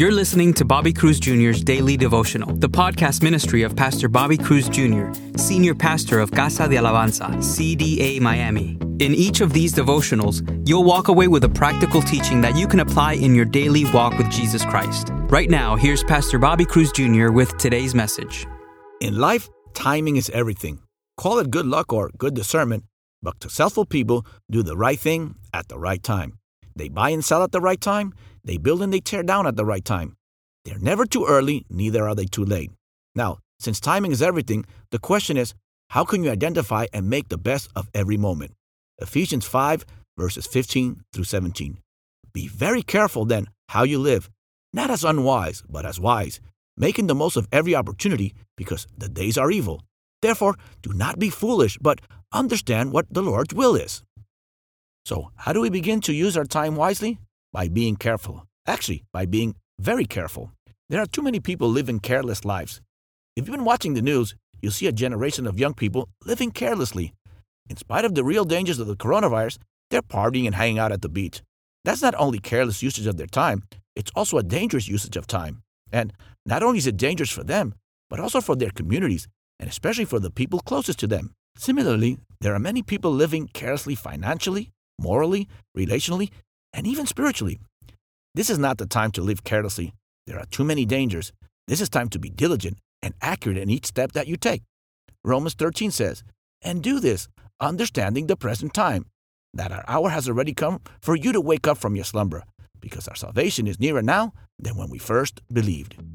You're listening to Bobby Cruz Jr.'s Daily Devotional, the podcast ministry of Pastor Bobby Cruz Jr., Senior Pastor of Casa de Alabanza, CDA Miami. In each of these devotionals, you'll walk away with a practical teaching that you can apply in your daily walk with Jesus Christ. Right now, here's Pastor Bobby Cruz Jr. with today's message. In life, timing is everything. Call it good luck or good discernment, but successful people do the right thing at the right time. They buy and sell at the right time. They build and they tear down at the right time. They're never too early, neither are they too late. Now, since timing is everything, the question is, how can you identify and make the best of every moment? Ephesians 5, verses 15 through 17. Be very careful then how you live, not as unwise, but as wise, making the most of every opportunity, because the days are evil. Therefore, do not be foolish, but understand what the Lord's will is. So, how do we begin to use our time wisely? By being careful. Actually, by being very careful. There are too many people living careless lives. If you've been watching the news, you'll see a generation of young people living carelessly. In spite of the real dangers of the coronavirus, they're partying and hanging out at the beach. That's not only careless usage of their time, it's also a dangerous usage of time. And not only is it dangerous for them, but also for their communities, and especially for the people closest to them. Similarly, there are many people living carelessly financially, morally, relationally, and even spiritually. This is not the time to live carelessly. There are too many dangers. This is time to be diligent and accurate in each step that you take. Romans 13 says, "And do this, understanding the present time, that our hour has already come for you to wake up from your slumber, because our salvation is nearer now than when we first believed."